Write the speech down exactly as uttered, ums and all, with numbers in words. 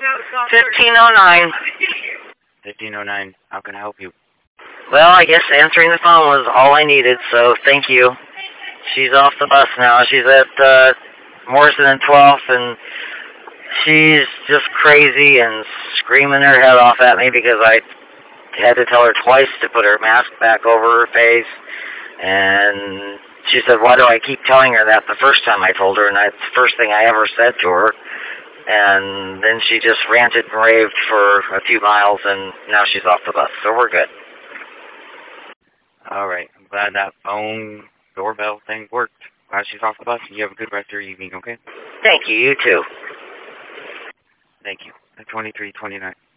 fifteen oh nine. fifteen oh nine. How can I help you? Well, I guess answering the phone was all I needed, so thank you. She's off the bus now. She's at uh, Morrison and twelfth, and she's just crazy and screaming her head off at me because I had to tell her twice to put her mask back over her face. And she said, why do I keep telling her that the first time I told her? And that's the first thing I ever said to her. And then she just ranted and raved for a few miles, and now she's off the bus, so we're good. All right. I'm glad that phone doorbell thing worked. Glad she's off the bus. You have a good rest of your evening, okay? Thank you. You too. Thank you. twenty-three twenty-nine.